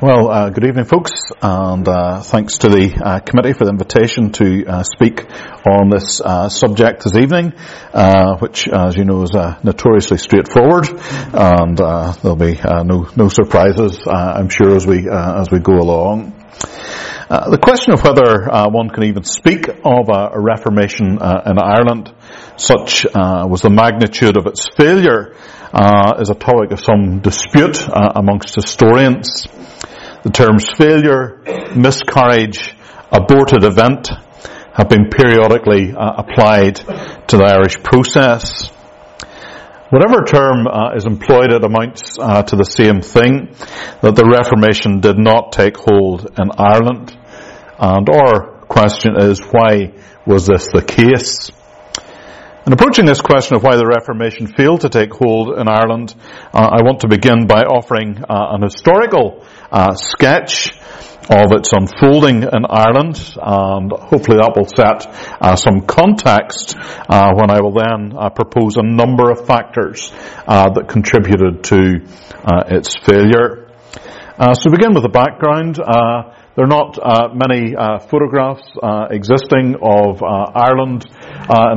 Good evening, folks, and thanks to the committee for the invitation to speak on this subject this evening, which, as you know, is notoriously straightforward, and there'll be no surprises, I'm sure, as we go along. The question of whether one can even speak of a Reformation in Ireland, such was the magnitude of its failure, is a topic of some dispute amongst historians. The terms failure, miscarriage, aborted event have been periodically applied to the Irish process. Whatever term is employed, it amounts to the same thing, that the Reformation did not take hold in Ireland. And our question is, why was this the case? In approaching this question of why the Reformation failed to take hold in Ireland, I want to begin by offering an historical sketch of its unfolding in Ireland, and hopefully that will set some context when I will then propose a number of factors that contributed to its failure. So to begin with the background, there are not many photographs existing of Ireland in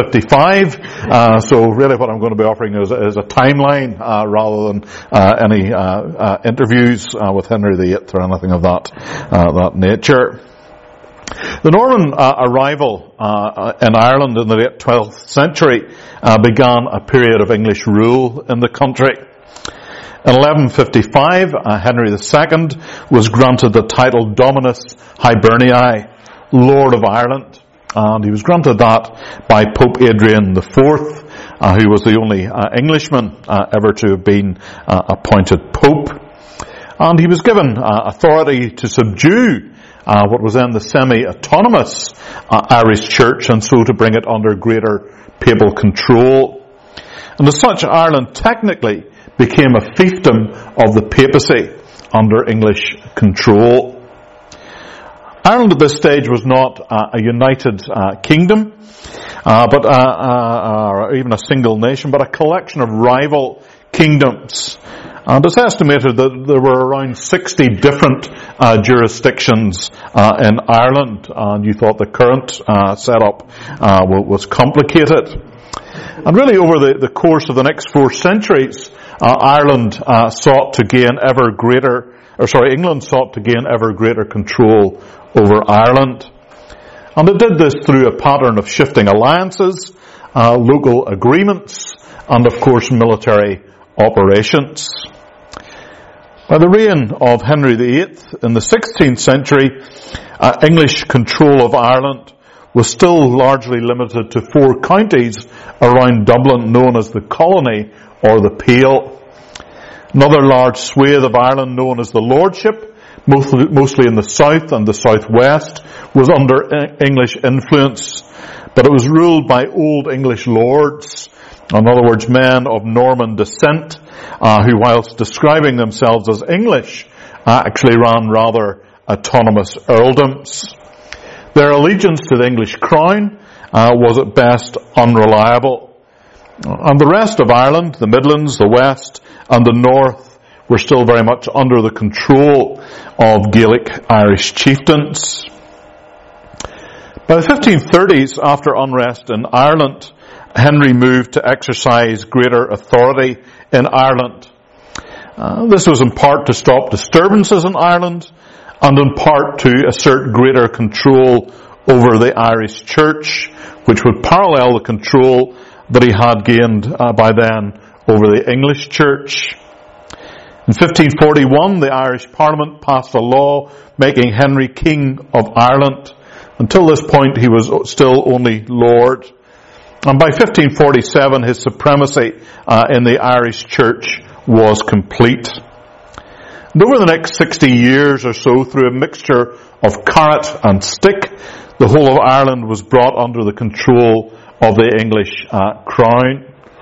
1155, so really what I'm going to be offering is a timeline rather than any interviews with Henry VIII or anything of that nature. The Norman arrival in Ireland in the late 12th century began a period of English rule in the country. In 1155, Henry II was granted the title Dominus Hibernii, Lord of Ireland, and he was granted that by Pope Adrian IV, who was the only Englishman ever to have been appointed Pope. And he was given authority to subdue what was then the semi-autonomous Irish Church, and so to bring it under greater papal control. And as such, Ireland technically became a fiefdom of the papacy under English control. Ireland at this stage was not a united kingdom, or even a single nation, but a collection of rival kingdoms. And it's estimated that there were around 60 different jurisdictions in Ireland, and you thought the current setup was complicated. And really over the course of the next 4 centuries, England sought to gain ever greater control over Ireland. And it did this through a pattern of shifting alliances, local agreements, and of course military operations. By the reign of Henry VIII in the 16th century, English control of Ireland was still largely limited to 4 counties around Dublin known as the Colony or the Pale. Another large swathe of Ireland known as the Lordship, mostly in the south and the southwest, was under English influence, but it was ruled by Old English lords, in other words men of Norman descent, who whilst describing themselves as English, actually ran rather autonomous earldoms. Their allegiance to the English crown was at best unreliable. And the rest of Ireland, the Midlands, the West and the North, were still very much under the control of Gaelic Irish chieftains. By the 1530s, after unrest in Ireland, Henry moved to exercise greater authority in Ireland. This was in part to stop disturbances in Ireland, and in part to assert greater control over the Irish Church, which would parallel the control that he had gained by then over the English Church. In 1541, the Irish Parliament passed a law making Henry King of Ireland. Until this point, he was still only Lord. And by 1547, his supremacy in the Irish Church was complete. And over the next 60 years or so, through a mixture of carrot and stick, the whole of Ireland was brought under the control of the English crown.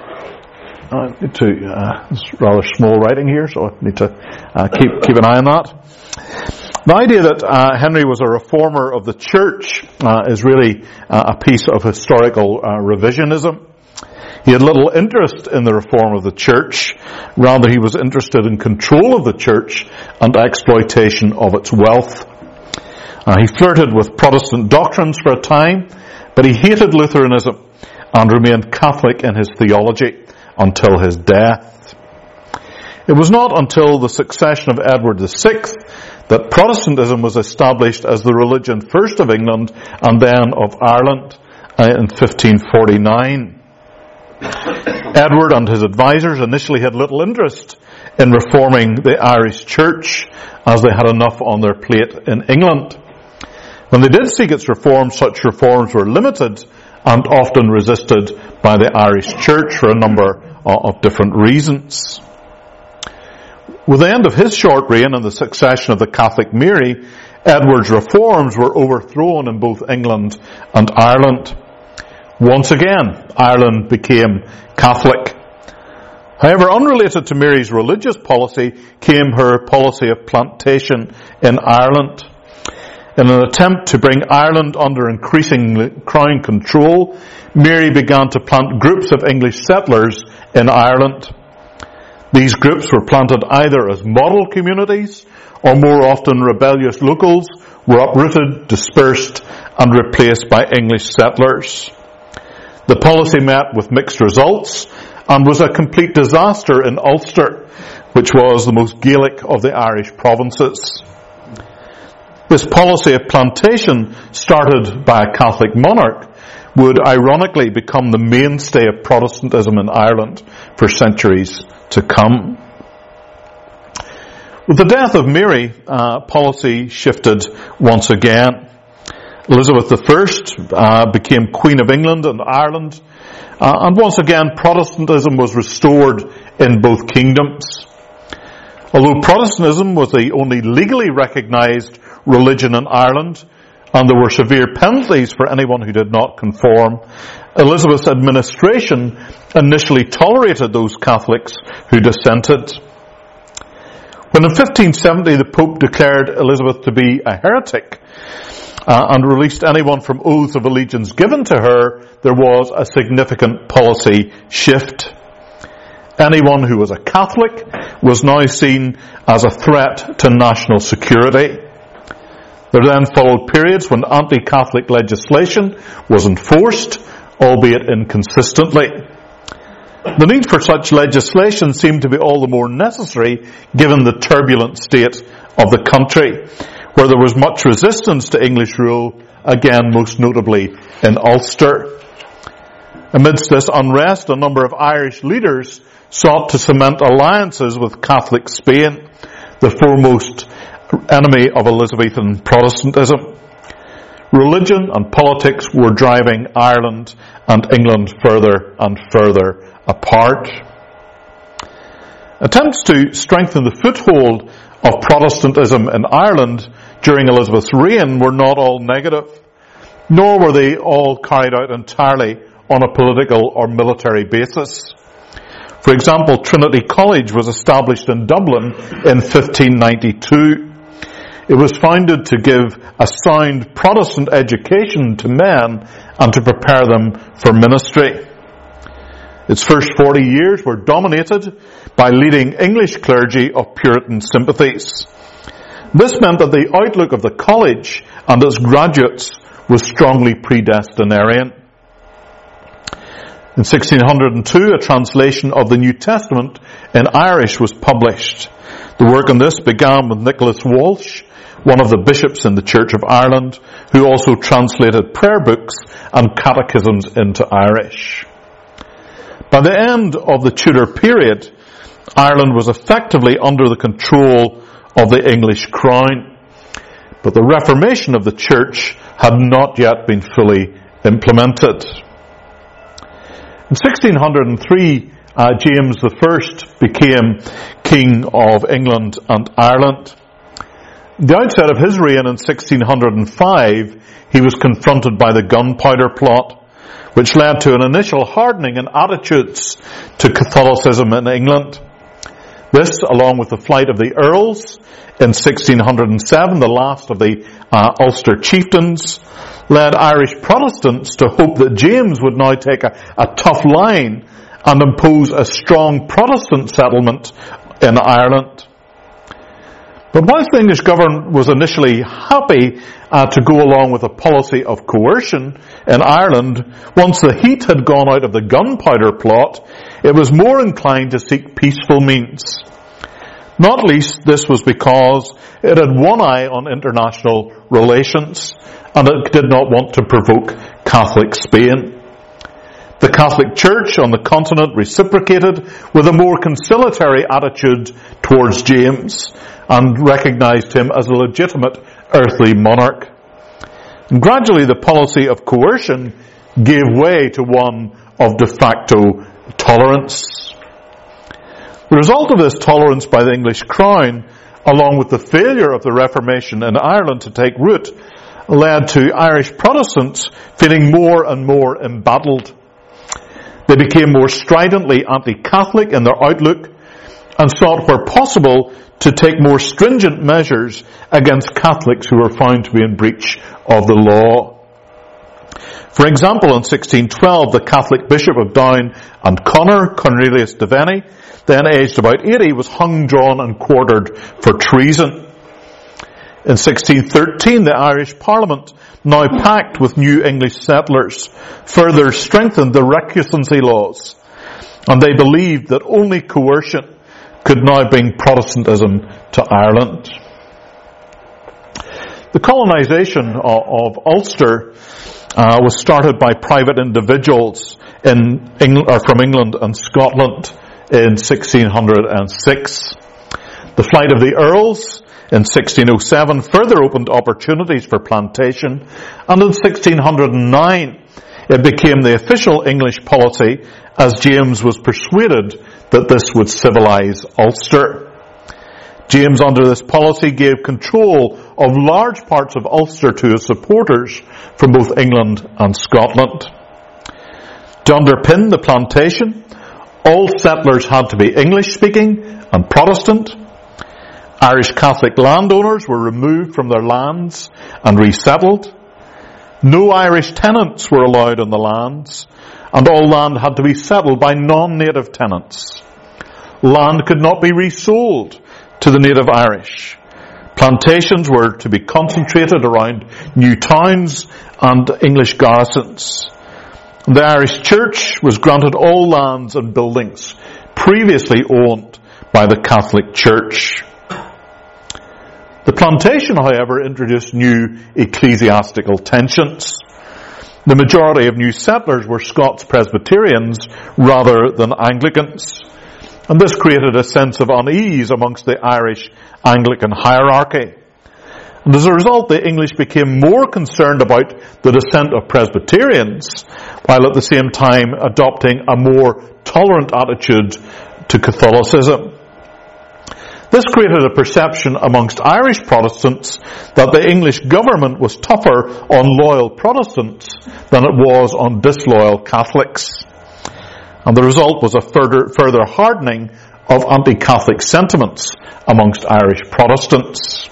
It's rather small writing here, so I need to keep an eye on that. The idea that Henry was a reformer of the church is really a piece of historical revisionism. He had little interest in the reform of the church. Rather, he was interested in control of the church and exploitation of its wealth. He flirted with Protestant doctrines for a time, but he hated Lutheranism and remained Catholic in his theology until his death. It was not until the succession of Edward VI that Protestantism was established as the religion first of England and then of Ireland in 1549. Edward and his advisers initially had little interest in reforming the Irish church, as they had enough on their plate in England. When they did seek its reform, such reforms were limited and often resisted by the Irish church for a number of different reasons. With the end of his short reign and the succession of the Catholic Mary, Edward's reforms were overthrown in both England and Ireland. Once again, Ireland became Catholic. However, unrelated to Mary's religious policy came her policy of plantation in Ireland. In an attempt to bring Ireland under increasing crown control, Mary began to plant groups of English settlers in Ireland. These groups were planted either as model communities, or more often rebellious locals were uprooted, dispersed, and replaced by English settlers. The policy met with mixed results and was a complete disaster in Ulster, which was the most Gaelic of the Irish provinces. This policy of plantation, started by a Catholic monarch, would ironically become the mainstay of Protestantism in Ireland for centuries to come. With the death of Mary, policy shifted once again. Elizabeth I became Queen of England and Ireland, and once again Protestantism was restored in both kingdoms. Although Protestantism was the only legally recognised religion in Ireland, and there were severe penalties for anyone who did not conform, Elizabeth's administration initially tolerated those Catholics who dissented. When in 1570 the Pope declared Elizabeth to be a heretic, and released anyone from oaths of allegiance given to her, there was a significant policy shift. Anyone who was a Catholic was now seen as a threat to national security. There then followed periods when anti-Catholic legislation was enforced, albeit inconsistently. The need for such legislation seemed to be all the more necessary given the turbulent state of the country, where there was much resistance to English rule, again most notably in Ulster. Amidst this unrest, a number of Irish leaders sought to cement alliances with Catholic Spain, the foremost enemy of Elizabethan Protestantism. Religion and politics were driving Ireland and England further and further apart. Attempts to strengthen the foothold of Protestantism in Ireland during Elizabeth's reign were not all negative, nor were they all carried out entirely on a political or military basis. For example, Trinity College was established in Dublin in 1592. It was founded to give a sound Protestant education to men and to prepare them for ministry. Its first 40 years were dominated by leading English clergy of Puritan sympathies. This meant that the outlook of the college and its graduates was strongly predestinarian. In 1602, a translation of the New Testament in Irish was published. The work on this began with Nicholas Walsh, one of the bishops in the Church of Ireland, who also translated prayer books and catechisms into Irish. By the end of the Tudor period, Ireland was effectively under the control of the English crown, but the Reformation of the Church had not yet been fully implemented. In 1603, James I became King of England and Ireland. At the outset of his reign in 1605, he was confronted by the Gunpowder Plot, which led to an initial hardening in attitudes to Catholicism in England. This, along with the flight of the Earls in 1607, the last of the Ulster chieftains, led Irish Protestants to hope that James would now take a tough line and impose a strong Protestant settlement in Ireland. But whilst the English government was initially happy to go along with a policy of coercion in Ireland, once the heat had gone out of the gunpowder plot, it was more inclined to seek peaceful means. Not least, this was because it had one eye on international relations, and it did not want to provoke Catholic Spain. The Catholic Church on the continent reciprocated with a more conciliatory attitude towards James and recognised him as a legitimate earthly monarch. And gradually the policy of coercion gave way to one of de facto tolerance. The result of this tolerance by the English crown, along with the failure of the Reformation in Ireland to take root, led to Irish Protestants feeling more and more embattled. They became more stridently anti-Catholic in their outlook and sought where possible to take more stringent measures against Catholics who were found to be in breach of the law. For example, in 1612, the Catholic Bishop of Down and Connor, Cornelius Devaney, then aged about 80, was hung, drawn and quartered for treason. In 1613, the Irish Parliament, now packed with new English settlers, further strengthened the recusancy laws, and they believed that only coercion could now bring Protestantism to Ireland. The colonisation of Ulster was started by private individuals from England and Scotland in 1606. The flight of the Earls in 1607 further opened opportunities for plantation, and in 1609 it became the official English policy as James was persuaded that this would civilise Ulster. James, under this policy, gave control of large parts of Ulster to his supporters from both England and Scotland. To underpin the plantation, all settlers had to be English-speaking and Protestant. Irish Catholic landowners were removed from their lands and resettled. No Irish tenants were allowed on the lands, and all land had to be settled by non-native tenants. Land could not be resold to the native Irish. Plantations were to be concentrated around new towns and English garrisons. The Irish Church was granted all lands and buildings previously owned by the Catholic Church. The plantation, however, introduced new ecclesiastical tensions. The majority of new settlers were Scots Presbyterians rather than Anglicans, and this created a sense of unease amongst the Irish Anglican hierarchy. And as a result, the English became more concerned about the descent of Presbyterians, while at the same time adopting a more tolerant attitude to Catholicism. This created a perception amongst Irish Protestants that the English government was tougher on loyal Protestants than it was on disloyal Catholics. And the result was a further hardening of anti-Catholic sentiments amongst Irish Protestants.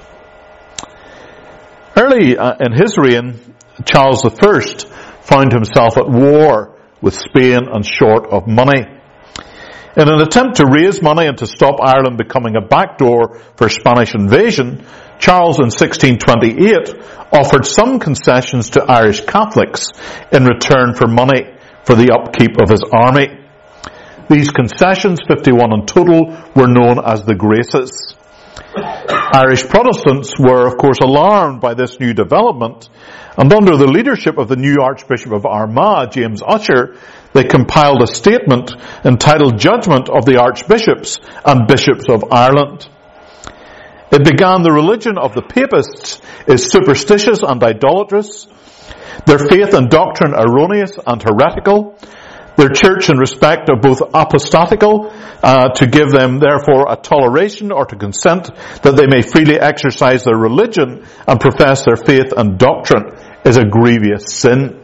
Early in his reign, Charles I found himself at war with Spain and short of money. In an attempt to raise money and to stop Ireland becoming a backdoor for Spanish invasion, Charles in 1628 offered some concessions to Irish Catholics in return for money for the upkeep of his army. These concessions, 51 in total, were known as the Graces. Irish Protestants were, of course, alarmed by this new development, and under the leadership of the new Archbishop of Armagh, James Ussher, they compiled a statement entitled Judgment of the Archbishops and Bishops of Ireland. It began, the religion of the Papists is superstitious and idolatrous, their faith and doctrine erroneous and heretical, their church in respect of both apostatical, to give them therefore a toleration or to consent that they may freely exercise their religion and profess their faith and doctrine is a grievous sin.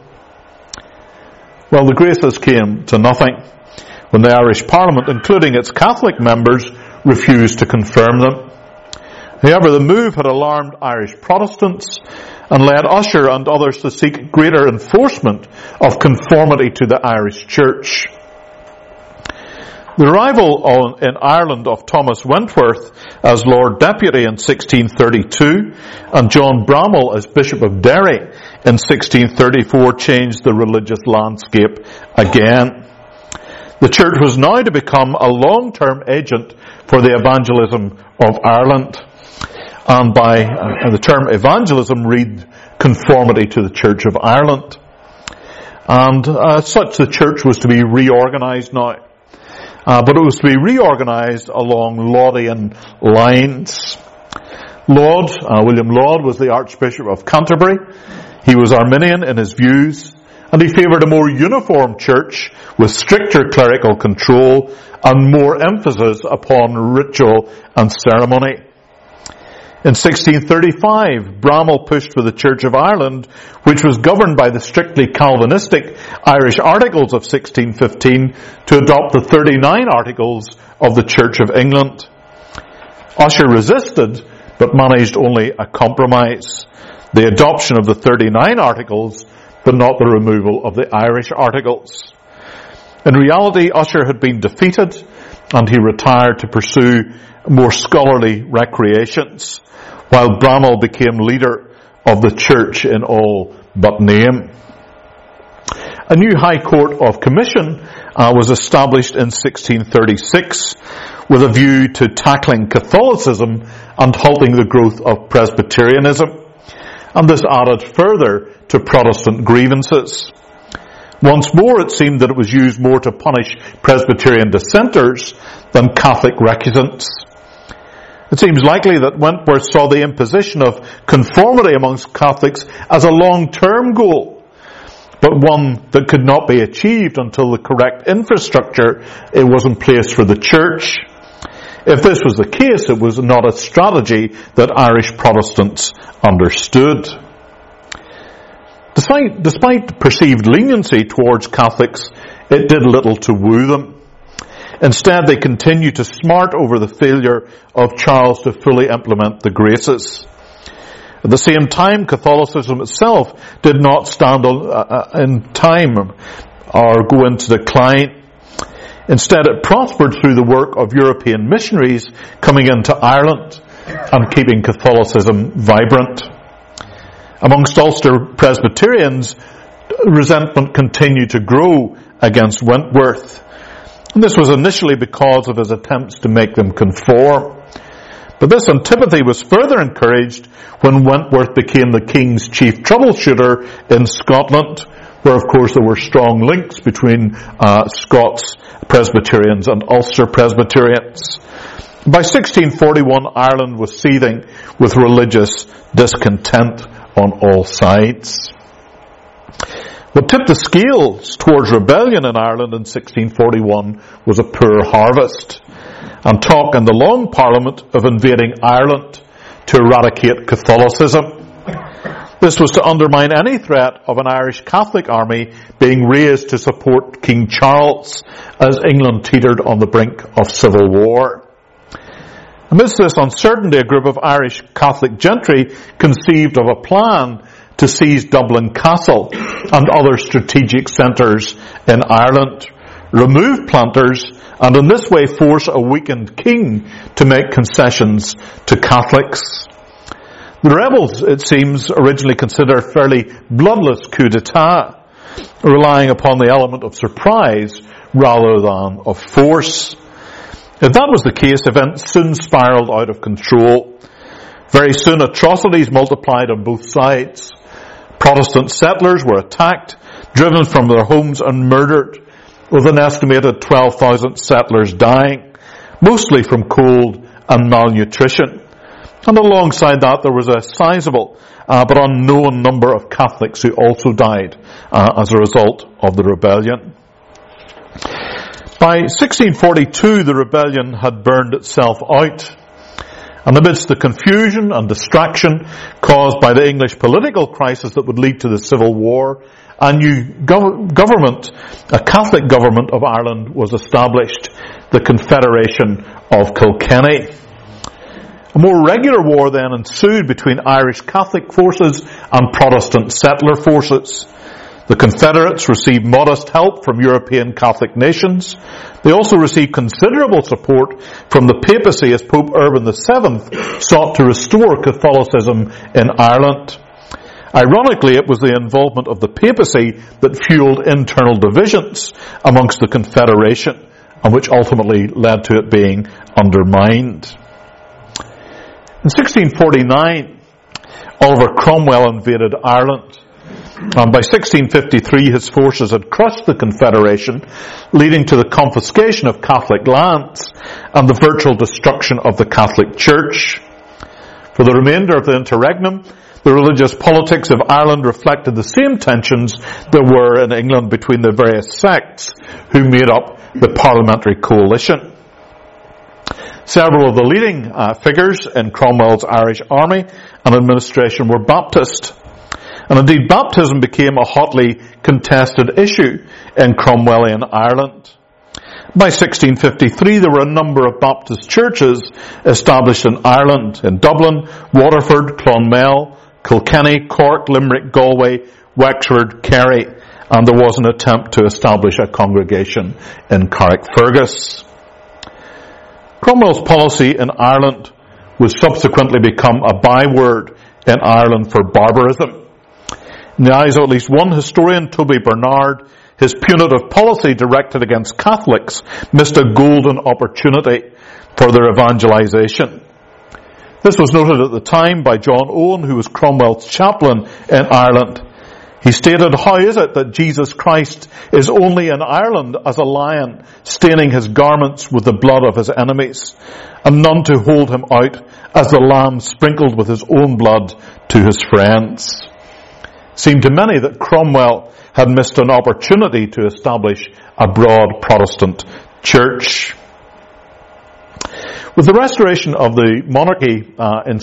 Well, the Graces came to nothing when the Irish Parliament, including its Catholic members, refused to confirm them. However, the move had alarmed Irish Protestants and led Ussher and others to seek greater enforcement of conformity to the Irish Church. The arrival in Ireland of Thomas Wentworth as Lord Deputy in 1632 and John Bramall as Bishop of Derry in 1634 changed the religious landscape again. The Church was now to become a long-term agent for the evangelism of Ireland. And by the term evangelism, read conformity to the Church of Ireland. And as such, the Church was to be reorganised now. But it was to be reorganised along Laudian lines. William Laud was the Archbishop of Canterbury. He was Arminian in his views, and he favoured a more uniform church with stricter clerical control and more emphasis upon ritual and ceremony. In 1635, Bramall pushed for the Church of Ireland, which was governed by the strictly Calvinistic Irish Articles of 1615, to adopt the 39 Articles of the Church of England. Ussher resisted, but managed only a compromise: the adoption of the 39 Articles, but not the removal of the Irish Articles. In reality, Ussher had been defeated, and he retired to pursue more scholarly recreations, while Bramall became leader of the Church in all but name. A new High Court of Commission was established in 1636 with a view to tackling Catholicism and halting the growth of Presbyterianism. And this added further to Protestant grievances. Once more, it seemed that it was used more to punish Presbyterian dissenters than Catholic recusants. It seems likely that Wentworth saw the imposition of conformity amongst Catholics as a long-term goal, but one that could not be achieved until the correct infrastructure was in place for the Church. If this was the case, it was not a strategy that Irish Protestants understood. Despite perceived leniency towards Catholics, it did little to woo them. Instead, they continued to smart over the failure of Charles to fully implement the graces. At the same time, Catholicism itself did not stand in time or go into decline. Instead, it prospered through the work of European missionaries coming into Ireland and keeping Catholicism vibrant. Amongst Ulster Presbyterians, resentment continued to grow against Wentworth. And this was initially because of his attempts to make them conform. But this antipathy was further encouraged when Wentworth became the King's chief troubleshooter in Scotland, where of course there were strong links between Scots Presbyterians and Ulster Presbyterians. By 1641, Ireland was seething with religious discontent on all sides. What tipped the scales towards rebellion in Ireland in 1641 was a poor harvest, and talk in the Long Parliament of invading Ireland to eradicate Catholicism. This was to undermine any threat of an Irish Catholic army being raised to support King Charles as England teetered on the brink of civil war. Amidst this uncertainty, a group of Irish Catholic gentry conceived of a plan to seize Dublin Castle and other strategic centres in Ireland, remove planters, and in this way force a weakened king to make concessions to Catholics. The rebels, it seems, originally considered a fairly bloodless coup d'etat, relying upon the element of surprise rather than of force. If that was the case, events soon spiralled out of control. Very soon atrocities multiplied on both sides. Protestant settlers were attacked, driven from their homes and murdered, with an estimated 12,000 settlers dying, mostly from cold and malnutrition. And alongside that there was a sizable but unknown number of Catholics who also died as a result of the rebellion. By 1642 the rebellion had burned itself out, And amidst the confusion and distraction caused by the English political crisis that would lead to the Civil War, a new government, a Catholic government of Ireland, was established, the Confederation of Kilkenny. A more regular war then ensued between Irish Catholic forces and Protestant settler forces. The Confederates received modest help from European Catholic nations. They also received considerable support from the papacy as Pope Urban VII sought to restore Catholicism in Ireland. Ironically, it was the involvement of the papacy that fueled internal divisions amongst the Confederation, and which ultimately led to it being undermined. In 1649, Oliver Cromwell invaded Ireland. And by 1653, his forces had crushed the Confederation, leading to the confiscation of Catholic lands and the virtual destruction of the Catholic Church. For the remainder of the interregnum, the religious politics of Ireland reflected the same tensions there were in England between the various sects who made up the parliamentary coalition. Several of the leading figures in Cromwell's Irish army and administration were Baptist. And indeed, baptism became a hotly contested issue in Cromwellian Ireland. By 1653, there were a number of Baptist churches established in Ireland, in Dublin, Waterford, Clonmel, Kilkenny, Cork, Limerick, Galway, Wexford, Kerry, and there was an attempt to establish a congregation in Carrickfergus. Cromwell's policy in Ireland would subsequently become a byword in Ireland for barbarism. In the eyes of at least one historian, Toby Bernard, his punitive policy directed against Catholics missed a golden opportunity for their evangelization. This was noted at the time by John Owen, who was Cromwell's chaplain in Ireland. He stated, "How is it that Jesus Christ is only in Ireland as a lion, staining his garments with the blood of his enemies, and none to hold him out as the lamb sprinkled with his own blood to his friends?" It seemed to many that Cromwell had missed an opportunity to establish a broad Protestant church. With the restoration of the monarchy in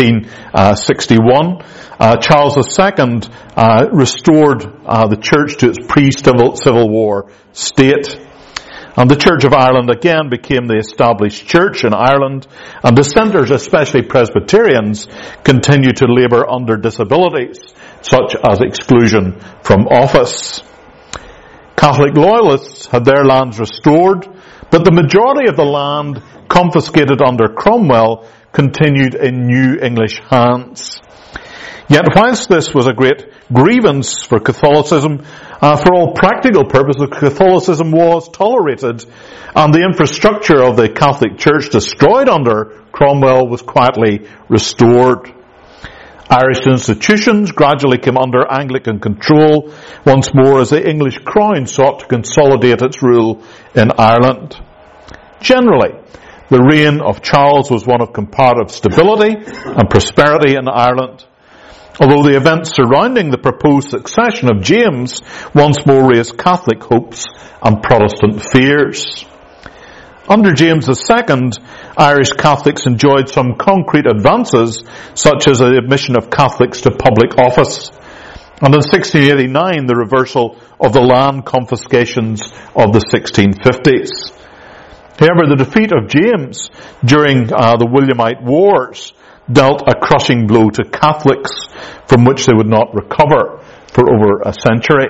1661, Charles II restored the church to its pre-Civil War state. And the Church of Ireland again became the established church in Ireland, and dissenters, especially Presbyterians, continued to labour under disabilities, such as exclusion from office. Catholic loyalists had their lands restored, but the majority of the land confiscated under Cromwell continued in new English hands. Yet whilst this was a great grievance for Catholicism, for all practical purposes, Catholicism was tolerated, and the infrastructure of the Catholic Church destroyed under Cromwell was quietly restored. Irish institutions gradually came under Anglican control once more as the English crown sought to consolidate its rule in Ireland. Generally, the reign of Charles was one of comparative stability and prosperity in Ireland, although the events surrounding the proposed succession of James once more raised Catholic hopes and Protestant fears. Under James II, Irish Catholics enjoyed some concrete advances, such as the admission of Catholics to public office, and in 1689 the reversal of the land confiscations of the 1650s. However, the defeat of James during the Williamite Wars dealt a crushing blow to Catholics from which they would not recover for over a century.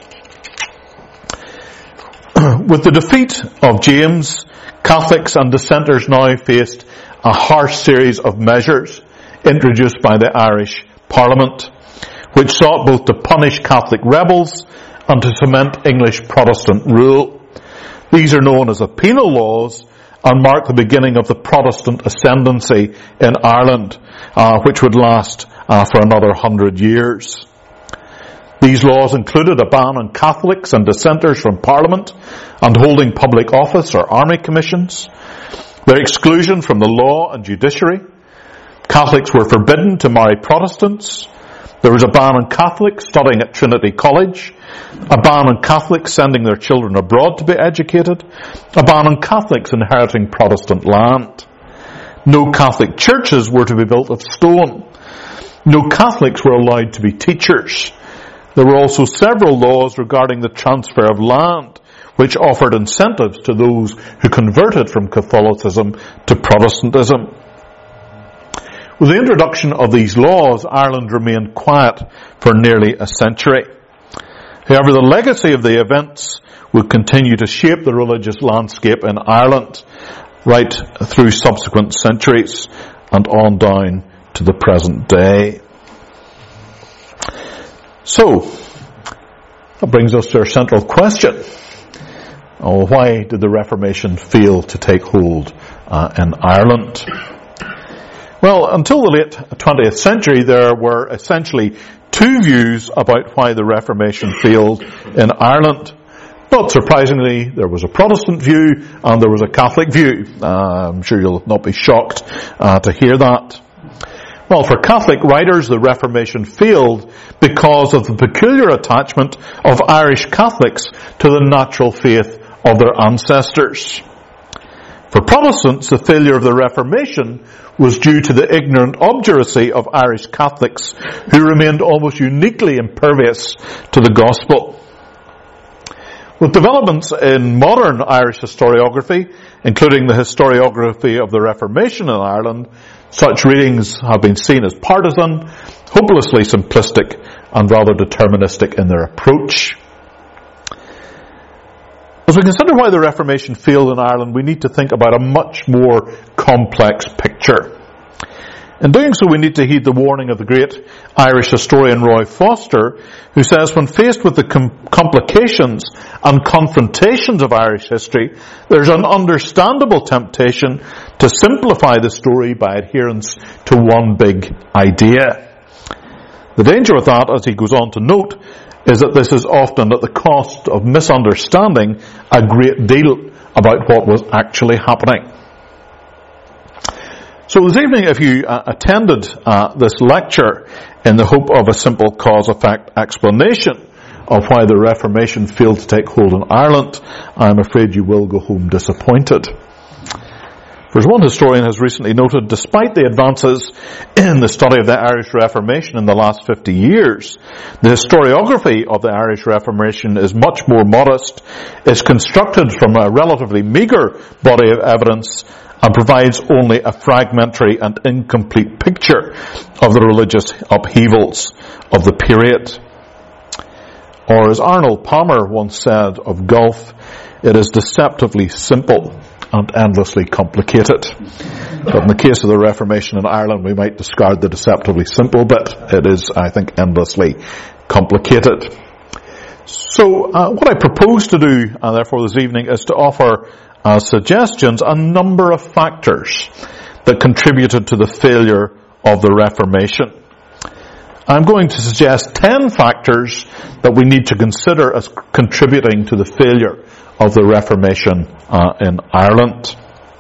With the defeat of James, Catholics and dissenters now faced a harsh series of measures introduced by the Irish Parliament, which sought both to punish Catholic rebels and to cement English Protestant rule. These are known as the penal laws and mark the beginning of the Protestant ascendancy in Ireland, which would last for another 100 years. These laws included a ban on Catholics and dissenters from Parliament and holding public office or army commissions, their exclusion from the law and judiciary. Catholics were forbidden to marry Protestants. There was a ban on Catholics studying at Trinity College, a ban on Catholics sending their children abroad to be educated, a ban on Catholics inheriting Protestant land. No Catholic churches were to be built of stone. No Catholics were allowed to be teachers. There were also several laws regarding the transfer of land, which offered incentives to those who converted from Catholicism to Protestantism. With the introduction of these laws, Ireland remained quiet for nearly a century. However, the legacy of the events would continue to shape the religious landscape in Ireland right through subsequent centuries and on down to the present day. So, that brings us to our central question. Why did the Reformation fail to take hold in Ireland? Well, until the late 20th century, there were essentially two views about why the Reformation failed in Ireland. Not surprisingly, there was a Protestant view and there was a Catholic view. I'm sure you'll not be shocked to hear that. Well, for Catholic writers, the Reformation failed because of the peculiar attachment of Irish Catholics to the natural faith of their ancestors. For Protestants, the failure of the Reformation was due to the ignorant obduracy of Irish Catholics who remained almost uniquely impervious to the gospel. With developments in modern Irish historiography, including the historiography of the Reformation in Ireland, such readings have been seen as partisan, hopelessly simplistic, and rather deterministic in their approach. As we consider why the Reformation failed in Ireland, we need to think about a much more complex picture. In doing so, we need to heed the warning of the great Irish historian Roy Foster, who says, when faced with the complications and confrontations of Irish history, there's an understandable temptation to simplify the story by adherence to one big idea. The danger with that, as he goes on to note, is that this is often at the cost of misunderstanding a great deal about what was actually happening. So this evening, if you attended this lecture in the hope of a simple cause-effect explanation of why the Reformation failed to take hold in Ireland, I'm afraid you will go home disappointed. For as one historian has recently noted, despite the advances in the study of the Irish Reformation in the last 50 years, the historiography of the Irish Reformation is much more modest, is constructed from a relatively meagre body of evidence, and provides only a fragmentary and incomplete picture of the religious upheavals of the period. Or as Arnold Palmer once said of Gulf, it is deceptively simple and endlessly complicated. But in the case of the Reformation in Ireland, we might discard the deceptively simple bit. It is, I think, endlessly complicated. So what I propose to do, therefore, this evening is to offer suggestions a number of factors that contributed to the failure of the Reformation. I'm going to suggest 10 factors that we need to consider as contributing to the failure of the Reformation in Ireland.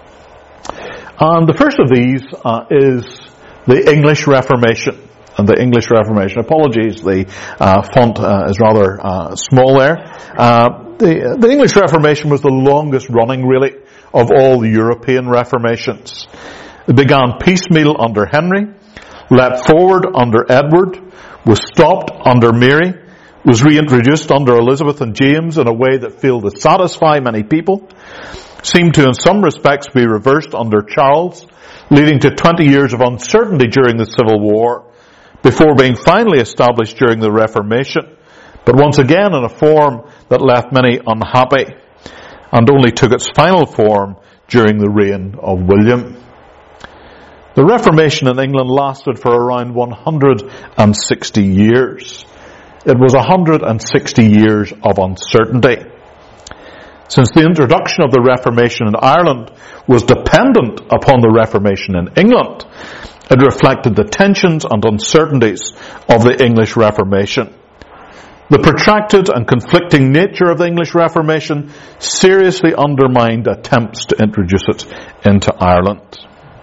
And the first of these is the English Reformation. And the English Reformation. Apologies, the font is rather small there. The English Reformation was the longest running, really, of all the European Reformations. It began piecemeal under Henry, leapt forward under Edward, was stopped under Mary, was reintroduced under Elizabeth and James in a way that failed to satisfy many people, seemed to in some respects be reversed under Charles, leading to 20 years of uncertainty during the Civil War, before being finally established during the Reformation, but once again in a form that left many unhappy, and only took its final form during the reign of William. The Reformation in England lasted for around 160 years. It was 160 years of uncertainty. Since the introduction of the Reformation in Ireland was dependent upon the Reformation in England, it reflected the tensions and uncertainties of the English Reformation. The protracted and conflicting nature of the English Reformation seriously undermined attempts to introduce it into Ireland.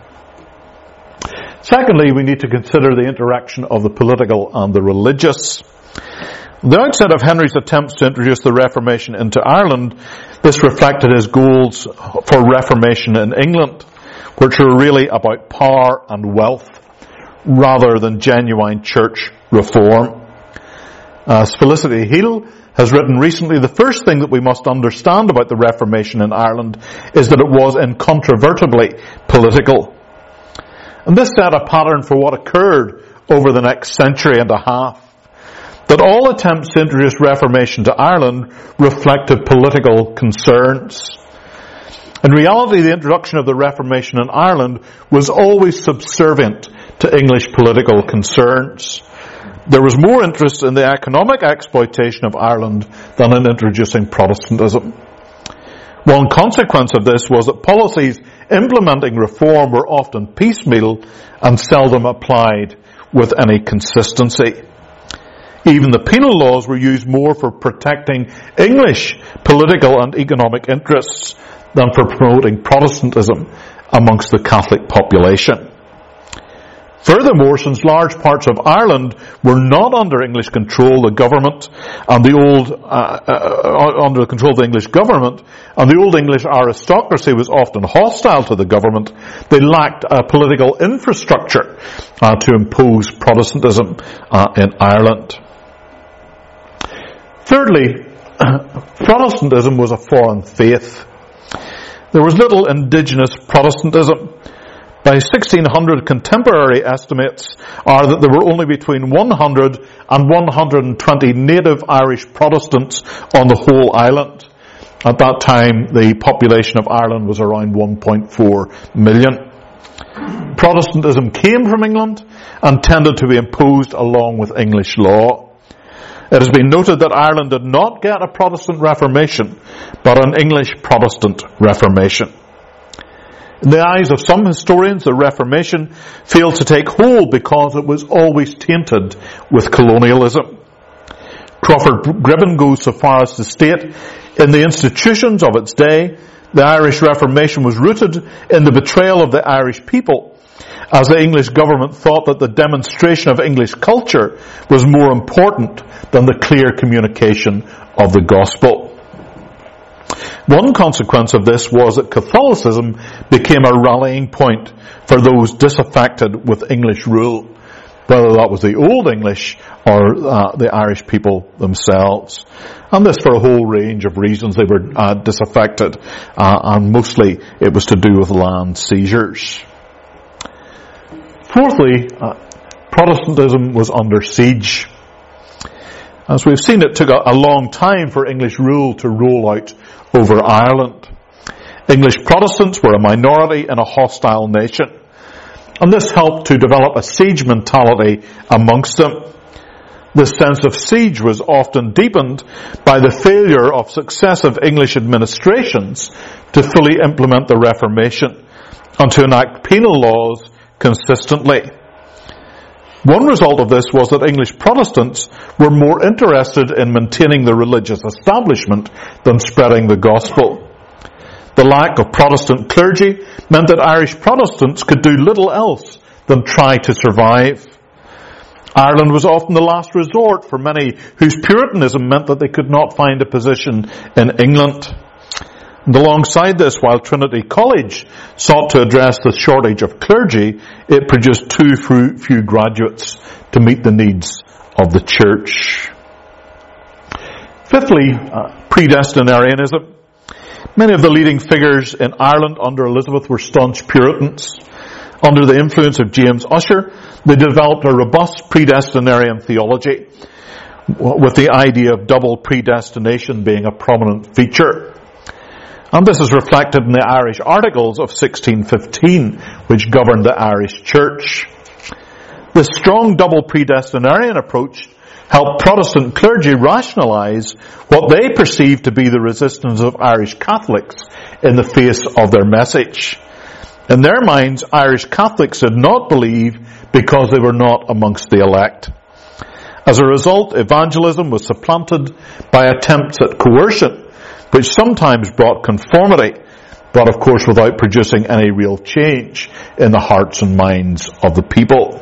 Secondly, we need to consider the interaction of the political and the religious. At the outset of Henry's attempts to introduce the Reformation into Ireland, this reflected his goals for Reformation in England, which are really about power and wealth rather than genuine church reform. As Felicity Heal has written recently, the first thing that we must understand about the Reformation in Ireland is that it was incontrovertibly political. And this set a pattern for what occurred over the next century and a half. That all attempts to introduce Reformation to Ireland reflected political concerns. In reality, the introduction of the Reformation in Ireland was always subservient to English political concerns. There was more interest in the economic exploitation of Ireland than in introducing Protestantism. One consequence of this was that policies implementing reform were often piecemeal and seldom applied with any consistency. Even the penal laws were used more for protecting English political and economic interests than for promoting Protestantism amongst the Catholic population. Furthermore, since large parts of Ireland were not under English control, under the control of the English government, and the old English aristocracy was often hostile to the government, they lacked a political infrastructure to impose Protestantism in Ireland. Thirdly, Protestantism was a foreign faith. There was little indigenous Protestantism. By 1600, contemporary estimates are that there were only between 100 and 120 native Irish Protestants on the whole island. At that time, the population of Ireland was around 1.4 million. Protestantism came from England and tended to be imposed along with English law. It has been noted that Ireland did not get a Protestant Reformation, but an English Protestant Reformation. In the eyes of some historians, the Reformation failed to take hold because it was always tainted with colonialism. Crawford Gribben goes so far as to state, in the institutions of its day, the Irish Reformation was rooted in the betrayal of the Irish people, as the English government thought that the demonstration of English culture was more important than the clear communication of the gospel. One consequence of this was that Catholicism became a rallying point for those disaffected with English rule, whether that was the Old English or the Irish people themselves. And this for a whole range of reasons. They were disaffected, and mostly it was to do with land seizures. Fourthly, Protestantism was under siege. As we've seen, it took a long time for English rule to roll out over Ireland. English Protestants were a minority in a hostile nation, and this helped to develop a siege mentality amongst them. This sense of siege was often deepened by the failure of successive English administrations to fully implement the Reformation and to enact penal laws consistently. One result of this was that English Protestants were more interested in maintaining the religious establishment than spreading the gospel. The lack of Protestant clergy meant that Irish Protestants could do little else than try to survive. Ireland was often the last resort for many whose Puritanism meant that they could not find a position in England. And alongside this, while Trinity College sought to address the shortage of clergy, it produced too few graduates to meet the needs of the church. Fifthly, predestinarianism. Many of the leading figures in Ireland under Elizabeth were staunch Puritans. Under the influence of James Ussher, they developed a robust predestinarian theology, with the idea of double predestination being a prominent feature. And this is reflected in the Irish Articles of 1615, which governed the Irish Church. This strong double predestinarian approach helped Protestant clergy rationalise what they perceived to be the resistance of Irish Catholics in the face of their message. In their minds, Irish Catholics did not believe because they were not amongst the elect. As a result, evangelism was supplanted by attempts at coercion, which sometimes brought conformity, but of course without producing any real change in the hearts and minds of the people.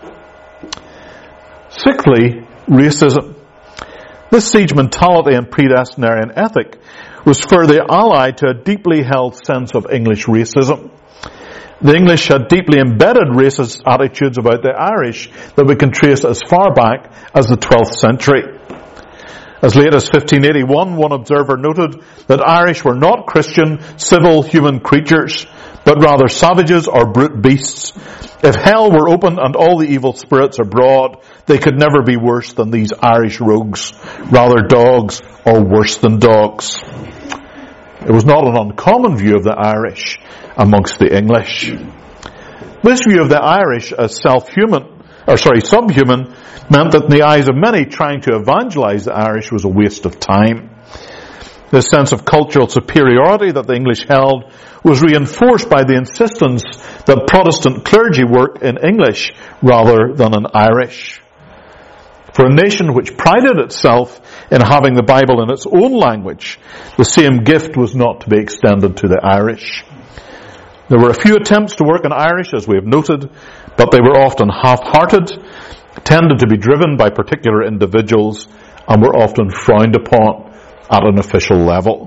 Sixthly, racism. This siege mentality and predestinarian ethic was further allied to a deeply held sense of English racism. The English had deeply embedded racist attitudes about the Irish that we can trace as far back as the 12th century. As late as 1581, one observer noted that Irish were not Christian, civil human creatures, but rather savages or brute beasts. If hell were open and all the evil spirits abroad, they could never be worse than these Irish rogues, rather dogs or worse than dogs. It was not an uncommon view of the Irish amongst the English. This view of the Irish as subhuman, meant that in the eyes of many, trying to evangelize the Irish was a waste of time. This sense of cultural superiority that the English held was reinforced by the insistence that Protestant clergy work in English rather than in Irish. For a nation which prided itself in having the Bible in its own language, the same gift was not to be extended to the Irish. There were a few attempts to work in Irish, as we have noted, but they were often half-hearted, tended to be driven by particular individuals, and were often frowned upon at an official level.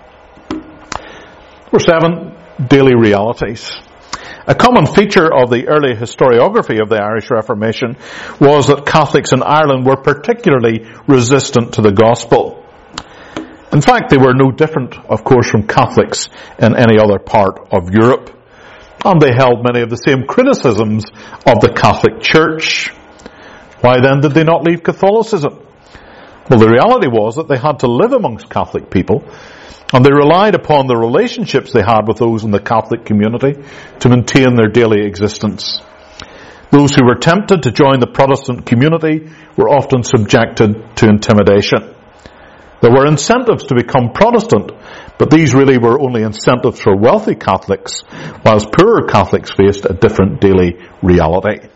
Number 7, daily realities. A common feature of the early historiography of the Irish Reformation was that Catholics in Ireland were particularly resistant to the gospel. In fact, they were no different, of course, from Catholics in any other part of Europe. And they held many of the same criticisms of the Catholic Church. Why then did they not leave Catholicism? Well, the reality was that they had to live amongst Catholic people, and they relied upon the relationships they had with those in the Catholic community to maintain their daily existence. Those who were tempted to join the Protestant community were often subjected to intimidation. There were incentives to become Protestant, but these really were only incentives for wealthy Catholics, whilst poorer Catholics faced a different daily reality.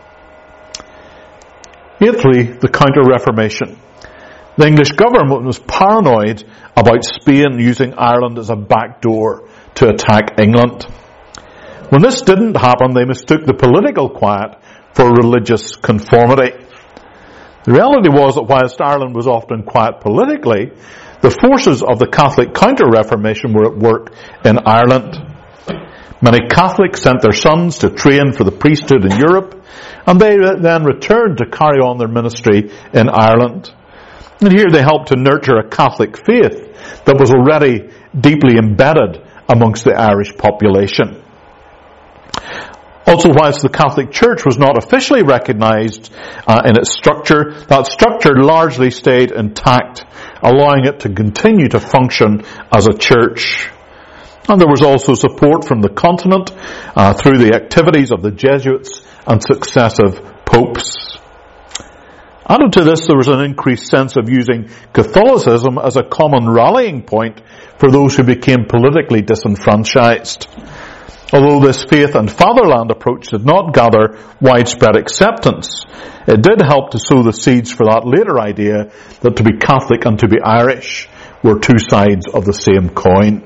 Eighthly, the Counter-Reformation. The English government was paranoid about Spain using Ireland as a backdoor to attack England. When this didn't happen, they mistook the political quiet for religious conformity. The reality was that whilst Ireland was often quiet politically, the forces of the Catholic Counter-Reformation were at work in Ireland. Many Catholics sent their sons to train for the priesthood in Europe, and they then returned to carry on their ministry in Ireland. And here they helped to nurture a Catholic faith that was already deeply embedded amongst the Irish population. Also, whilst the Catholic Church was not officially recognised in its structure, that structure largely stayed intact, allowing it to continue to function as a church. And there was also support from the continent through the activities of the Jesuits and successive popes. Added to this, there was an increased sense of using Catholicism as a common rallying point for those who became politically disenfranchised. Although this faith and fatherland approach did not gather widespread acceptance, it did help to sow the seeds for that later idea that to be Catholic and to be Irish were two sides of the same coin.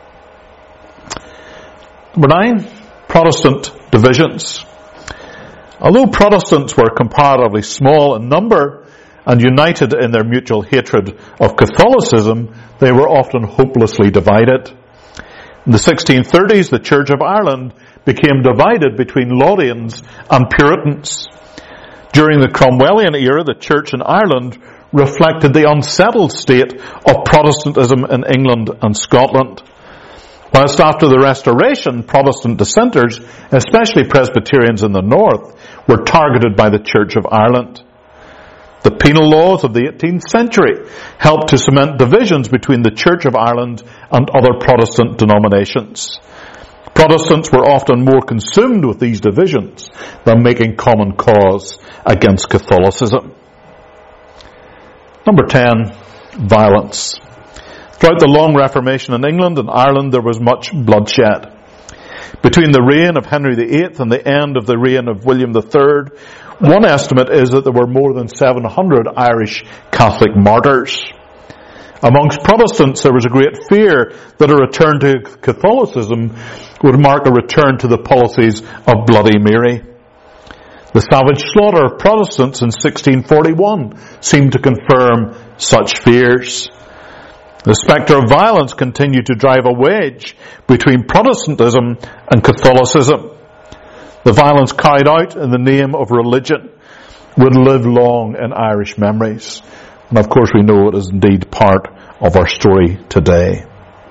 Number 9, Protestant divisions. Although Protestants were comparatively small in number and united in their mutual hatred of Catholicism, they were often hopelessly divided. In the 1630s, the Church of Ireland became divided between Laudians and Puritans. During the Cromwellian era, the Church in Ireland reflected the unsettled state of Protestantism in England and Scotland. Whilst after the Restoration, Protestant dissenters, especially Presbyterians in the north, were targeted by the Church of Ireland. The penal laws of the 18th century helped to cement divisions between the Church of Ireland and other Protestant denominations. Protestants were often more consumed with these divisions than making common cause against Catholicism. Number 10, violence. Throughout the long Reformation in England and Ireland, there was much bloodshed. Between the reign of Henry VIII and the end of the reign of William III, one estimate is that there were more than 700 Irish Catholic martyrs. Amongst Protestants, there was a great fear that a return to Catholicism would mark a return to the policies of Bloody Mary. The savage slaughter of Protestants in 1641 seemed to confirm such fears. The spectre of violence continued to drive a wedge between Protestantism and Catholicism. The violence carried out in the name of religion would live long in Irish memories. And of course we know it is indeed part of our story today.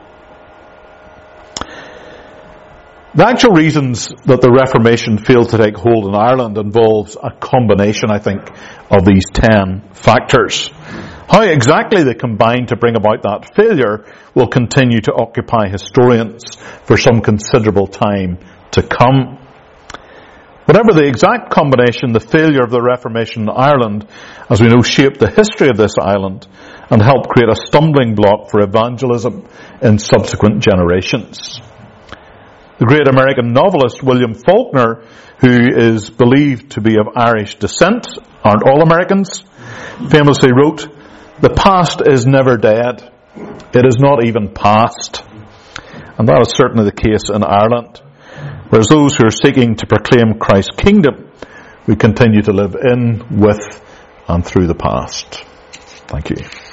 The actual reasons that the Reformation failed to take hold in Ireland involves a combination, I think, of these 10 factors. How exactly they combined to bring about that failure will continue to occupy historians for some considerable time to come. Whatever the exact combination, the failure of the Reformation in Ireland, as we know, shaped the history of this island and helped create a stumbling block for evangelism in subsequent generations. The great American novelist William Faulkner, who is believed to be of Irish descent, aren't all Americans, famously wrote, "The past is never dead. It is not even past." And that is certainly the case in Ireland. Whereas those who are seeking to proclaim Christ's kingdom, we continue to live in, with, and through the past. Thank you.